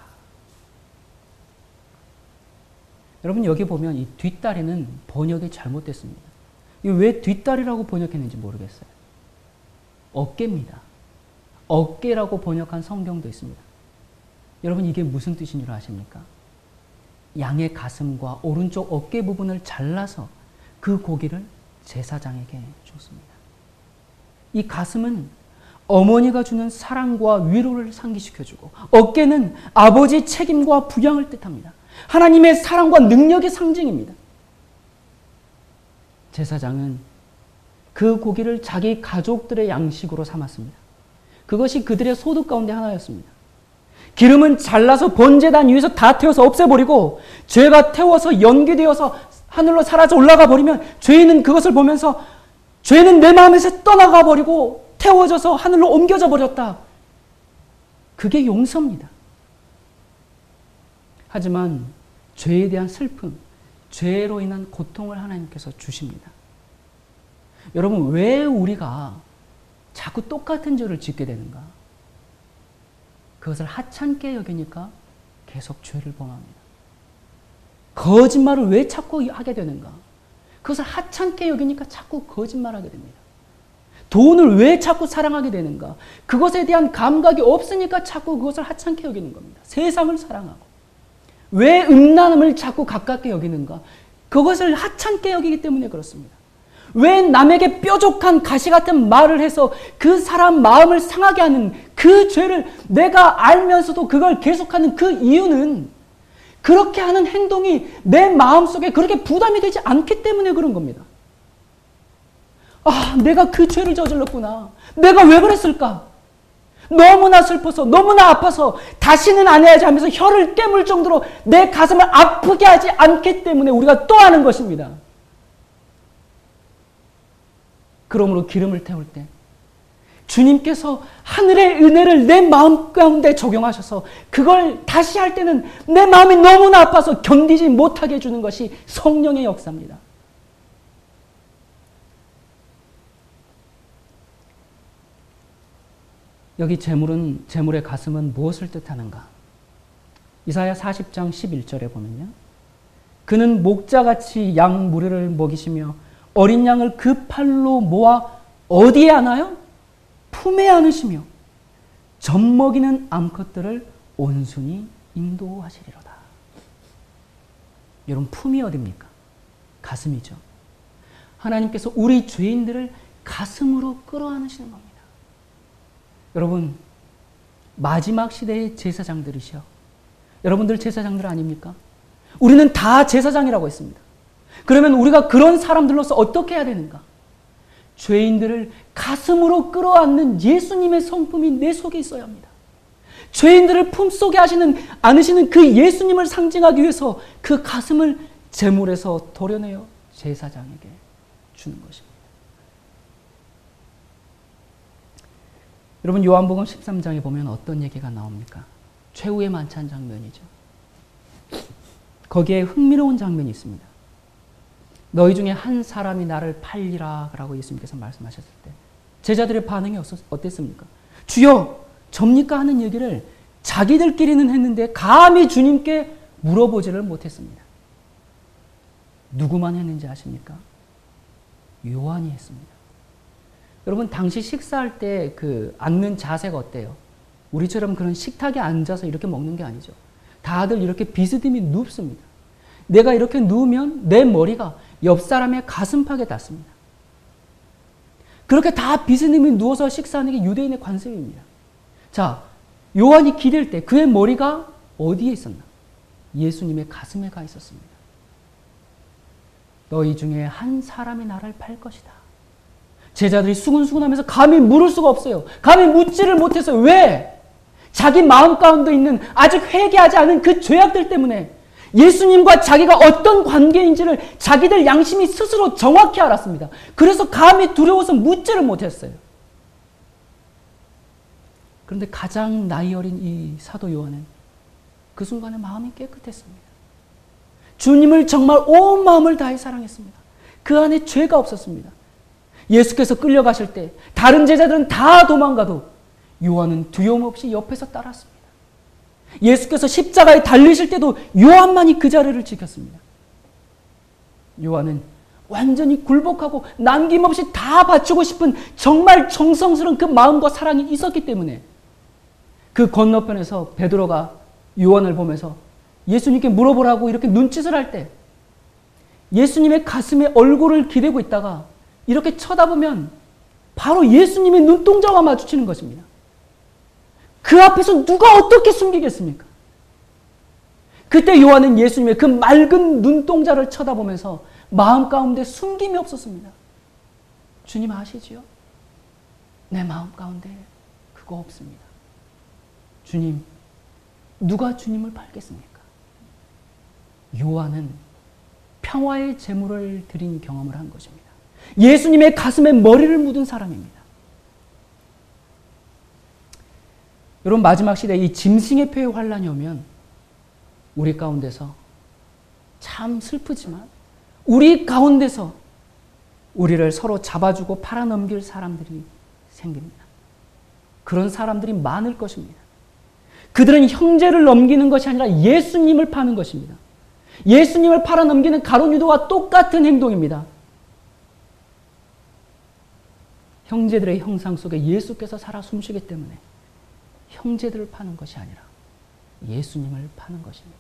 여러분, 여기 보면 이 뒷다리는 번역이 잘못됐습니다. 왜 뒷다리라고 번역했는지 모르겠어요. 어깨입니다. 어깨라고 번역한 성경도 있습니다. 여러분, 이게 무슨 뜻인 줄 아십니까? 양의 가슴과 오른쪽 어깨 부분을 잘라서 그 고기를 제사장에게 줬습니다. 이 가슴은 어머니가 주는 사랑과 위로를 상기시켜주고 어깨는 아버지의 책임과 부양을 뜻합니다. 하나님의 사랑과 능력의 상징입니다. 제사장은 그 고기를 자기 가족들의 양식으로 삼았습니다. 그것이 그들의 소득 가운데 하나였습니다. 기름은 잘라서 번제단 위에서 다 태워서 없애버리고 죄가 태워서 연기되어서 하늘로 사라져 올라가 버리면 죄인은 그것을 보면서 죄는 내 마음에서 떠나가 버리고 태워져서 하늘로 옮겨져 버렸다. 그게 용서입니다. 하지만 죄에 대한 슬픔, 죄로 인한 고통을 하나님께서 주십니다. 여러분, 왜 우리가 자꾸 똑같은 죄를 짓게 되는가? 그것을 하찮게 여기니까 계속 죄를 범합니다. 거짓말을 왜 자꾸 하게 되는가? 그것을 하찮게 여기니까 자꾸 거짓말하게 됩니다. 돈을 왜 자꾸 사랑하게 되는가? 그것에 대한 감각이 없으니까 자꾸 그것을 하찮게 여기는 겁니다. 세상을 사랑하고. 왜 음란함을 자꾸 가깝게 여기는가? 그것을 하찮게 여기기 때문에 그렇습니다. 왜 남에게 뾰족한 가시 같은 말을 해서 그 사람 마음을 상하게 하는 그 죄를 내가 알면서도 그걸 계속하는 그 이유는 그렇게 하는 행동이 내 마음속에 그렇게 부담이 되지 않기 때문에 그런 겁니다. 아, 내가 그 죄를 저질렀구나. 내가 왜 그랬을까? 너무나 슬퍼서 너무나 아파서 다시는 안 해야지 하면서 혀를 깨물 정도로 내 가슴을 아프게 하지 않기 때문에 우리가 또 하는 것입니다. 그러므로 기름을 태울 때 주님께서 하늘의 은혜를 내 마음 가운데 적용하셔서 그걸 다시 할 때는 내 마음이 너무나 아파서 견디지 못하게 해주는 것이 성령의 역사입니다. 여기 제물의 가슴은 무엇을 뜻하는가? 이사야 40장 11절에 보면요. 그는 목자같이 양 무리를 먹이시며 어린 양을 그 팔로 모아 어디에 안아요? 품에 안으시며 젖먹이는 암컷들을 온순히 인도하시리로다. 여러분, 품이 어디입니까? 가슴이죠. 하나님께서 우리 죄인들을 가슴으로 끌어안으시는 겁니다. 여러분, 마지막 시대의 제사장들이시여. 여러분들 제사장들 아닙니까? 우리는 다 제사장이라고 했습니다. 그러면 우리가 그런 사람들로서 어떻게 해야 되는가? 죄인들을 가슴으로 끌어안는 예수님의 성품이 내 속에 있어야 합니다. 죄인들을 품속에 안으시는 그 예수님을 상징하기 위해서 그 가슴을 제물에서 도려내어 제사장에게 주는 것입니다. 여러분, 요한복음 13장에 보면 어떤 얘기가 나옵니까? 최후의 만찬 장면이죠. 거기에 흥미로운 장면이 있습니다. 너희 중에 한 사람이 나를 팔리라 라고 예수님께서 말씀하셨을 때 제자들의 반응이 어땠습니까? 주여, 접니까? 하는 얘기를 자기들끼리는 했는데 감히 주님께 물어보지를 못했습니다. 누구만 했는지 아십니까? 요한이 했습니다. 여러분 당시 식사할 때 그 앉는 자세가 어때요? 우리처럼 그런 식탁에 앉아서 이렇게 먹는 게 아니죠. 다들 이렇게 비스듬히 눕습니다. 내가 이렇게 누우면 내 머리가 옆 사람의 가슴팍에 닿습니다. 그렇게 다 비스듬히 누워서 식사하는 게 유대인의 관습입니다. 자, 요한이 기댈 때 그의 머리가 어디에 있었나? 예수님의 가슴에 가 있었습니다. 너희 중에 한 사람이 나를 팔 것이다. 제자들이 수근수근하면서 감히 물을 수가 없어요. 감히 묻지를 못했어요. 왜? 자기 마음 가운데 있는 아직 회개하지 않은 그 죄악들 때문에 예수님과 자기가 어떤 관계인지를 자기들 양심이 스스로 정확히 알았습니다. 그래서 감히 두려워서 묻지를 못했어요. 그런데 가장 나이 어린 이 사도 요한은 그 순간에 마음이 깨끗했습니다. 주님을 정말 온 마음을 다해 사랑했습니다. 그 안에 죄가 없었습니다. 예수께서 끌려가실 때 다른 제자들은 다 도망가도 요한은 두려움 없이 옆에서 따랐습니다. 예수께서 십자가에 달리실 때도 요한만이 그 자리를 지켰습니다. 요한은 완전히 굴복하고 남김없이 다 바치고 싶은 정말 정성스러운 그 마음과 사랑이 있었기 때문에 그 건너편에서 베드로가 요한을 보면서 예수님께 물어보라고 이렇게 눈짓을 할 때 예수님의 가슴에 얼굴을 기대고 있다가 이렇게 쳐다보면 바로 예수님의 눈동자와 마주치는 것입니다. 그 앞에서 누가 어떻게 숨기겠습니까? 그때 요한은 예수님의 그 맑은 눈동자를 쳐다보면서 마음 가운데 숨김이 없었습니다. 주님 아시지요? 내 마음 가운데 그거 없습니다. 주님, 누가 주님을 팔겠습니까? 요한은 평화의 제물을 드린 경험을 한 것입니다. 예수님의 가슴에 머리를 묻은 사람입니다. 여러분 마지막 시대에 이 짐승의 표의 환란이 오면 우리 가운데서 참 슬프지만 우리 가운데서 우리를 서로 잡아주고 팔아넘길 사람들이 생깁니다. 그런 사람들이 많을 것입니다. 그들은 형제를 넘기는 것이 아니라 예수님을 파는 것입니다. 예수님을 팔아넘기는 가룟 유다와 똑같은 행동입니다. 형제들의 형상 속에 예수께서 살아 숨쉬기 때문에 형제들을 파는 것이 아니라 예수님을 파는 것입니다.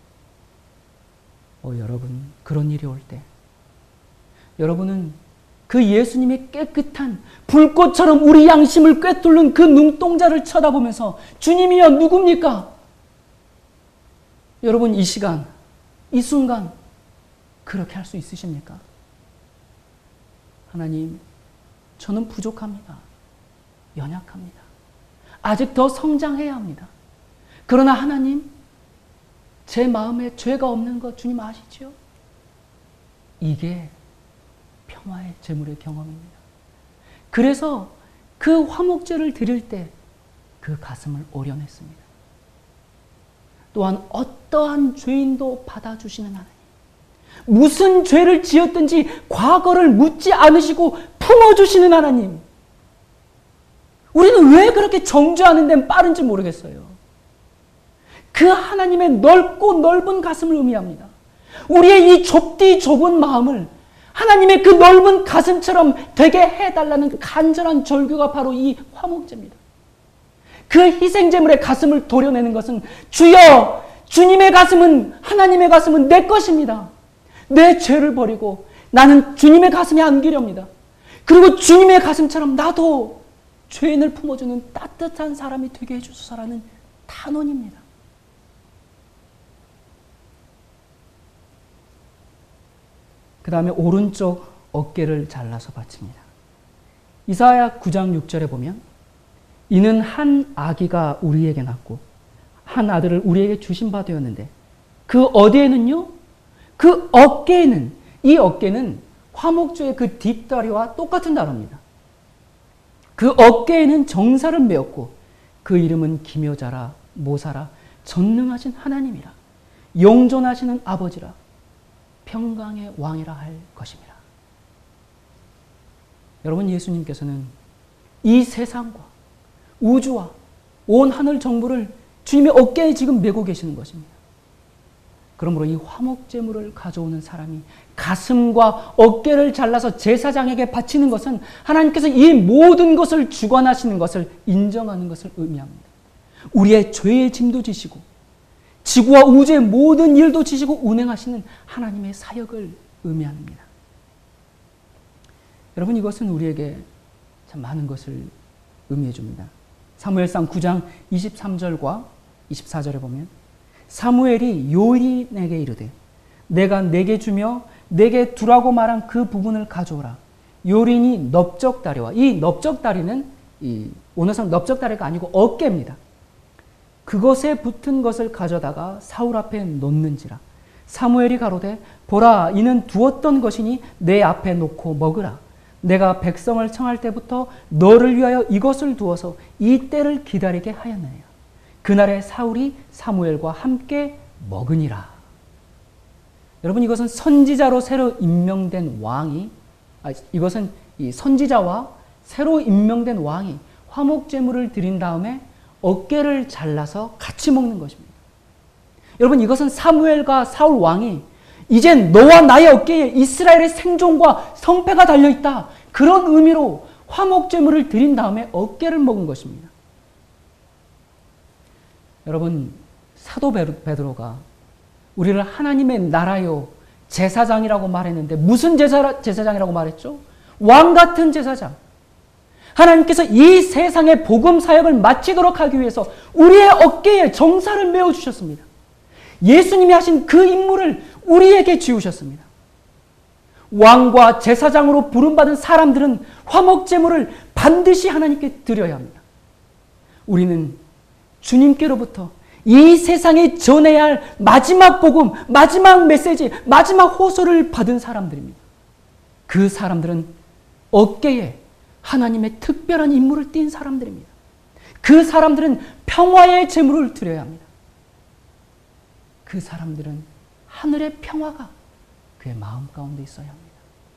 여러분, 그런 일이 올 때 여러분은 그 예수님의 깨끗한 불꽃처럼 우리 양심을 꿰뚫는 그 눈동자를 쳐다보면서 주님이여 누굽니까? 여러분 이 시간, 이 순간 그렇게 할 수 있으십니까? 하나님, 저는 부족합니다. 연약합니다. 아직 더 성장해야 합니다. 그러나 하나님, 제 마음에 죄가 없는 것 주님 아시죠? 이게 평화의 제물의 경험입니다. 그래서 그 화목제를 드릴 때 그 가슴을 오려냈습니다. 또한 어떠한 죄인도 받아주시는 하나님, 무슨 죄를 지었든지 과거를 묻지 않으시고 품어주시는 하나님, 우리는 왜 그렇게 정죄하는 데는 빠른지 모르겠어요. 그 하나님의 넓고 넓은 가슴을 의미합니다. 우리의 이 좁디 좁은 마음을 하나님의 그 넓은 가슴처럼 되게 해달라는 그 간절한 절규가 바로 이 화목제입니다. 그 희생제물의 가슴을 도려내는 것은 주여, 주님의 가슴은, 하나님의 가슴은 내 것입니다. 내 죄를 버리고 나는 주님의 가슴에 안기렵니다. 그리고 주님의 가슴처럼 나도 죄인을 품어주는 따뜻한 사람이 되게 해주소서라는 탄원입니다. 그 다음에 오른쪽 어깨를 잘라서 바칩니다. 이사야 9장 6절에 보면 이는 한 아기가 우리에게 낳고 한 아들을 우리에게 주신 바 되었는데 그 어디에는요? 그 어깨에는, 이 어깨는 화목제의 그 뒷다리와 똑같은 단어입니다. 그 어깨에는 정사를 메었고 그 이름은 기묘자라 모사라 전능하신 하나님이라 영존하시는 아버지라 평강의 왕이라 할 것입니다. 여러분, 예수님께서는 이 세상과 우주와 온 하늘 정부를 주님의 어깨에 지금 메고 계시는 것입니다. 그러므로 이 화목제물을 가져오는 사람이 가슴과 어깨를 잘라서 제사장에게 바치는 것은 하나님께서 이 모든 것을 주관하시는 것을 인정하는 것을 의미합니다. 우리의 죄의 짐도 지시고 지구와 우주의 모든 일도 지시고 운행하시는 하나님의 사역을 의미합니다. 여러분, 이것은 우리에게 참 많은 것을 의미해 줍니다. 사무엘상 9장 23절과 24절에 보면 사무엘이 요린에게 이르되 내가 내게 주며 내게 두라고 말한 그 부분을 가져오라. 요린이 넓적다리와, 이 넓적다리는 오늘상 넓적다리가 아니고 어깨입니다. 그것에 붙은 것을 가져다가 사울 앞에 놓는지라. 사무엘이 가로되 보라, 이는 두었던 것이니 내 앞에 놓고 먹으라. 내가 백성을 청할 때부터 너를 위하여 이것을 두어서 이 때를 기다리게 하였나요. 그날에 사울이 사무엘과 함께 먹으니라. 여러분, 이것은 선지자로 새로 임명된 왕이, 이것은 이 선지자와 새로 임명된 왕이 화목제물을 드린 다음에 어깨를 잘라서 같이 먹는 것입니다. 여러분, 이것은 사무엘과 사울 왕이 이젠 너와 나의 어깨에 이스라엘의 생존과 성패가 달려있다, 그런 의미로 화목제물을 드린 다음에 어깨를 먹은 것입니다. 여러분, 사도 베드로가 우리를 하나님의 나라요 제사장이라고 말했는데 무슨 제사장이라고 말했죠? 왕 같은 제사장. 하나님께서 이 세상의 복음 사역을 마치도록 하기 위해서 우리의 어깨에 정사를 메어주셨습니다. 예수님이 하신 그 임무를 우리에게 지우셨습니다. 왕과 제사장으로 부름받은 사람들은 화목제물을 반드시 하나님께 드려야 합니다. 우리는 주님께로부터 이 세상에 전해야 할 마지막 복음, 마지막 메시지, 마지막 호소를 받은 사람들입니다. 그 사람들은 어깨에 하나님의 특별한 임무를 띈 사람들입니다. 그 사람들은 평화의 제물을 드려야 합니다. 그 사람들은 하늘의 평화가 그의 마음 가운데 있어야 합니다.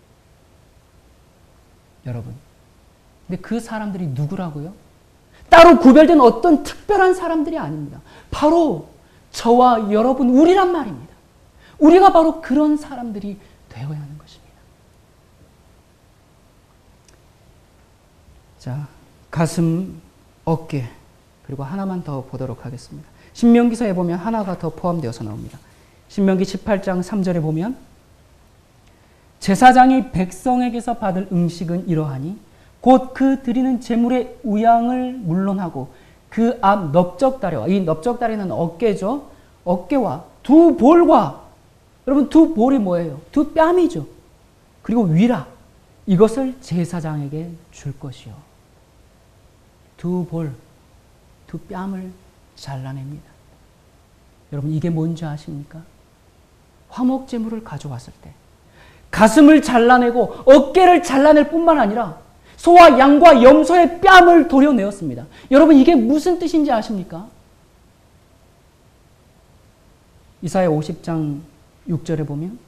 여러분, 근데 그 사람들이 누구라고요? 따로 구별된 어떤 특별한 사람들이 아닙니다. 바로 저와 여러분, 우리란 말입니다. 우리가 바로 그런 사람들이 되어야 하는 것입니다. 자, 가슴, 어깨, 그리고 하나만 더 보도록 하겠습니다. 신명기서에 보면 하나가 더 포함되어서 나옵니다. 신명기 18장 3절에 보면 제사장이 백성에게서 받을 음식은 이러하니 곧 그 드리는 제물의 우양을 물론하고 그 앞 넓적다리와, 이 넓적다리는 어깨죠. 어깨와 두 볼과, 여러분 두 볼이 뭐예요? 두 뺨이죠. 그리고 위라, 이것을 제사장에게 줄 것이요. 두 볼, 두 뺨을 잘라냅니다. 여러분, 이게 뭔지 아십니까? 화목제물을 가져왔을 때 가슴을 잘라내고 어깨를 잘라낼 뿐만 아니라 소와 양과 염소의 뺨을 도려내었습니다. 여러분, 이게 무슨 뜻인지 아십니까? 이사야 50장 6절에 보면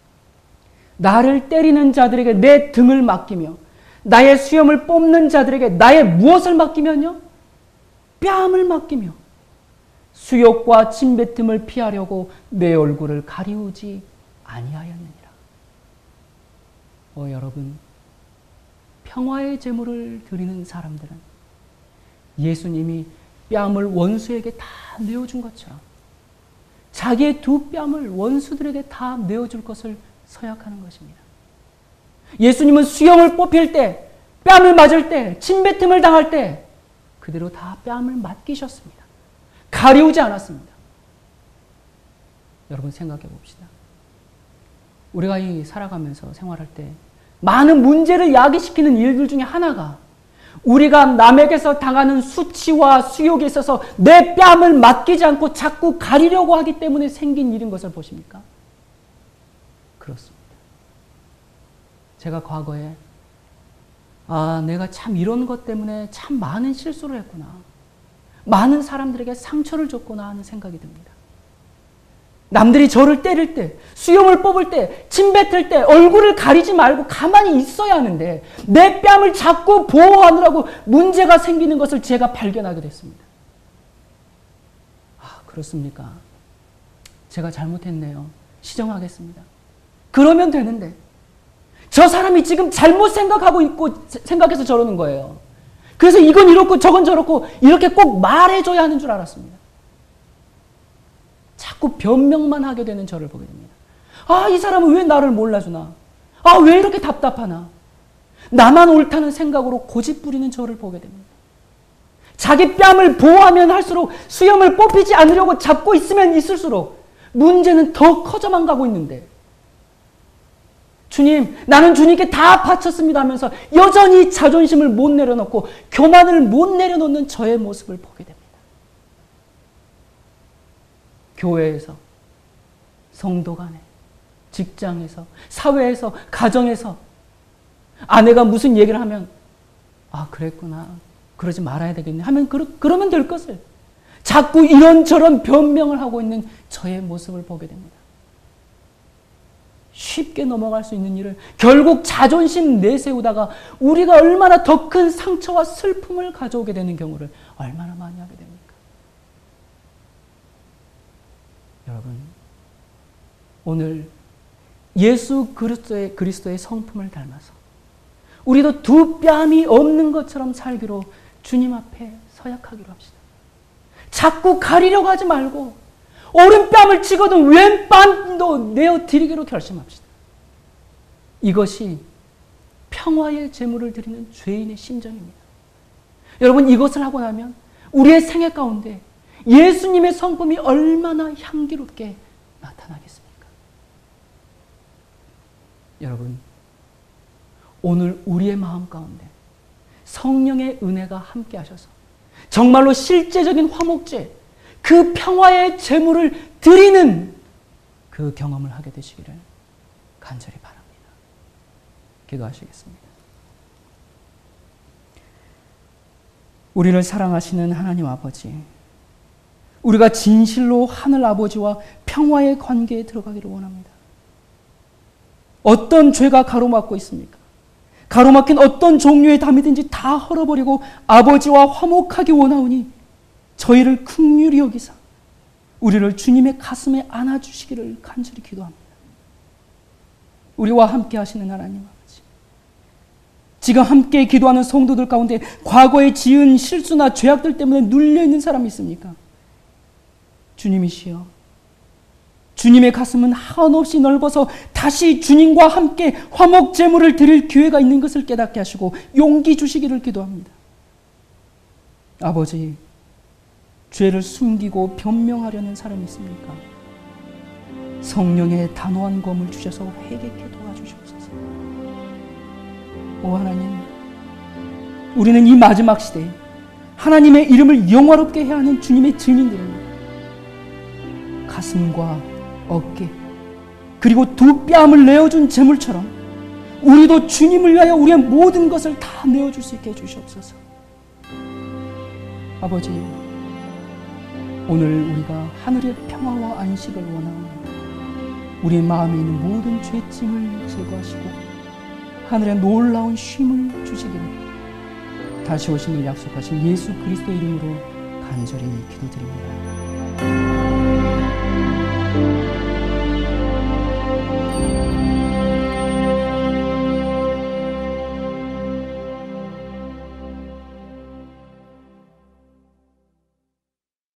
나를 때리는 자들에게 내 등을 맡기며 나의 수염을 뽑는 자들에게 나의 무엇을 맡기면요? 뺨을 맡기며 수욕과 침뱉음을 피하려고 내 얼굴을 가리우지 아니하였느니라. 여러분, 평화의 제물을 드리는 사람들은 예수님이 뺨을 원수에게 다 내어준 것처럼 자기의 두 뺨을 원수들에게 다 내어줄 것을 서약하는 것입니다. 예수님은 수염을 뽑힐 때, 뺨을 맞을 때, 침뱉음을 당할 때 그대로 다 뺨을 맡기셨습니다. 가리우지 않았습니다. 여러분, 생각해 봅시다. 우리가 살아가면서 생활할 때 많은 문제를 야기시키는 일들 중에 하나가 우리가 남에게서 당하는 수치와 수욕에 있어서 내 뺨을 맡기지 않고 자꾸 가리려고 하기 때문에 생긴 일인 것을 보십니까? 그렇습니다. 제가 과거에 내가 참 이런 것 때문에 참 많은 실수를 했구나, 많은 사람들에게 상처를 줬구나 하는 생각이 듭니다. 남들이 저를 때릴 때, 수염을 뽑을 때, 침 뱉을 때 얼굴을 가리지 말고 가만히 있어야 하는데 내 뺨을 자꾸 보호하느라고 문제가 생기는 것을 제가 발견하게 됐습니다. 그렇습니까? 제가 잘못했네요. 시정하겠습니다. 그러면 되는데 저 사람이 지금 잘못 생각하고 있고 생각해서 저러는 거예요. 그래서 이건 이렇고 저건 저렇고 이렇게 꼭 말해줘야 하는 줄 알았습니다. 자꾸 변명만 하게 되는 저를 보게 됩니다. 아, 이 사람은 왜 나를 몰라주나? 아, 왜 이렇게 답답하나? 나만 옳다는 생각으로 고집 부리는 저를 보게 됩니다. 자기 뺨을 보호하면 할수록 수염을 뽑히지 않으려고 잡고 있으면 있을수록 문제는 더 커져만 가고 있는데, 주님, 나는 주님께 다 바쳤습니다 하면서 여전히 자존심을 못 내려놓고 교만을 못 내려놓는 저의 모습을 보게 됩니다. 교회에서, 성도 간에, 직장에서, 사회에서, 가정에서 아내가 무슨 얘기를 하면 아, 그랬구나. 그러지 말아야 되겠네 하면 그러면 될 것을 자꾸 이런저런 변명을 하고 있는 저의 모습을 보게 됩니다. 쉽게 넘어갈 수 있는 일을 결국 자존심 내세우다가 우리가 얼마나 더 큰 상처와 슬픔을 가져오게 되는 경우를 얼마나 많이 하게 됩니까? 여러분, 오늘 예수 그리스도의 성품을 닮아서 우리도 두 뺨이 없는 것처럼 살기로 주님 앞에 서약하기로 합시다. 자꾸 가리려고 하지 말고 오른뺨을 치거든 왼뺨도 내어드리기로 결심합시다. 이것이 평화의 제물을 드리는 죄인의 심정입니다. 여러분, 이것을 하고 나면 우리의 생애 가운데 예수님의 성품이 얼마나 향기롭게 나타나겠습니까? 여러분, 오늘 우리의 마음 가운데 성령의 은혜가 함께 하셔서 정말로 실제적인 화목제, 그 평화의 제물을 드리는 그 경험을 하게 되시기를 간절히 바랍니다. 기도하시겠습니다. 우리를 사랑하시는 하나님 아버지, 우리가 진실로 하늘 아버지와 평화의 관계에 들어가기를 원합니다. 어떤 죄가 가로막고 있습니까? 가로막힌 어떤 종류의 담이든지 다 헐어버리고 아버지와 화목하기 원하오니 저희를 긍휼히 여기사 우리를 주님의 가슴에 안아주시기를 간절히 기도합니다. 우리와 함께 하시는 하나님 아버지, 지금 함께 기도하는 성도들 가운데 과거에 지은 실수나 죄악들 때문에 눌려있는 사람이 있습니까? 주님이시여, 주님의 가슴은 한없이 넓어서 다시 주님과 함께 화목 제물을 드릴 기회가 있는 것을 깨닫게 하시고 용기 주시기를 기도합니다. 아버지, 죄를 숨기고 변명하려는 사람이 있습니까? 성령의 단호한 검을 주셔서 회개케 도와주시옵소서. 오 하나님, 우리는 이 마지막 시대에 하나님의 이름을 영화롭게 해야 하는 주님의 증인들입니다. 가슴과 어깨, 그리고 두 뺨을 내어준 제물처럼 우리도 주님을 위하여 우리의 모든 것을 다 내어줄 수 있게 해주시옵소서. 아버지, 오늘 우리가 하늘의 평화와 안식을 원합니다. 우리의 마음에 있는 모든 죄짐을 제거하시고 하늘의 놀라운 쉼을 주시기를 다시 오심을 약속하신 예수 그리스도 이름으로 간절히 기도드립니다.